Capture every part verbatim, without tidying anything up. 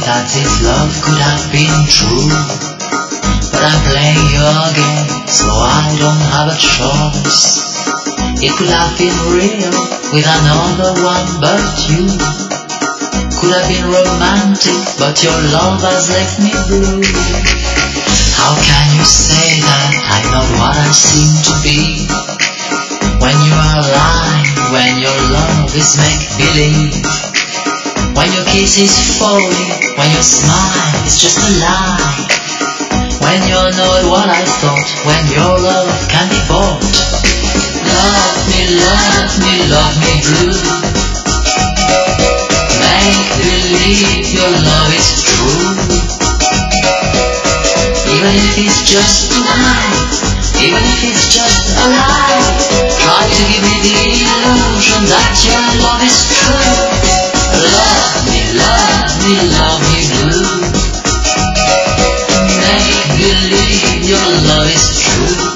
that this love could have been true, but I'm playing your game, so I don't have a choice. It could have been real with another one but you. Could have been romantic, but your love has left me blue. How can you say that I'm not what I seem to be, when you are lying, when your love is make-believe, when your kiss is phony, when your smile is just a lie, when you're not what I thought, when your love can be bought. Love me, love me, love me blue. Make believe your love is true. Even if it's just tonight, even if it's just a lie, try to give me the illusion that your love is true. Love me, love me, love me blue. Make believe your love is true.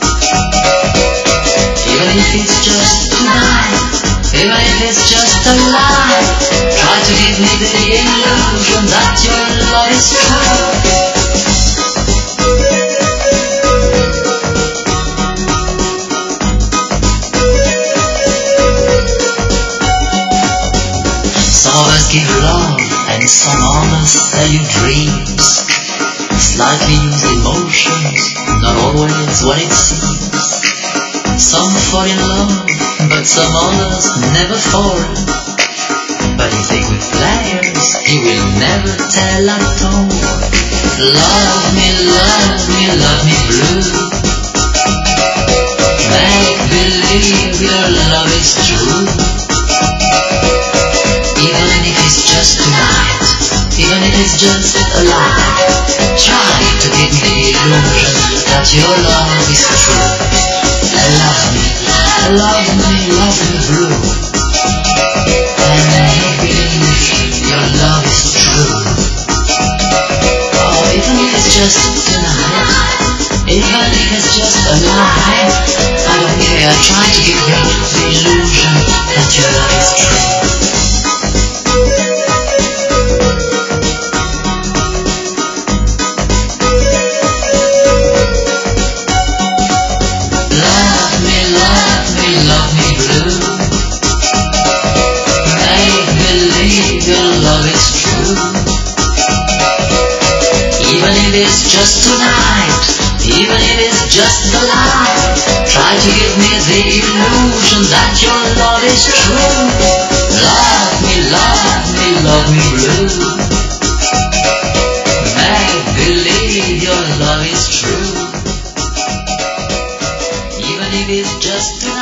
Even if it's just tonight, even if it's just a lie, try to give me the illusion that your love is true. Some of us give love, and some others sell you dreams. Slightly used emotions, not always what it seems. Some fall in love, but some others never fall. But if they good players, you will never tell at all. Love me, love me, love me blue. Make believe your love is true. Even if it's just tonight, even if it's just a lie, try to give me the illusion that your love is true. Love me, love me, love me blue, and make believe your love is true. Oh, even if it's just tonight, even if it's just a lie, I don't care, try to give me the illusion that your love is true. Love me blue. Make believe your love is true. Even if it's just tonight, even if it's just a lie, try to give me the illusion that your love is true. Love me, love me, love me blue. Make believe your love is true. Even if it's just tonight.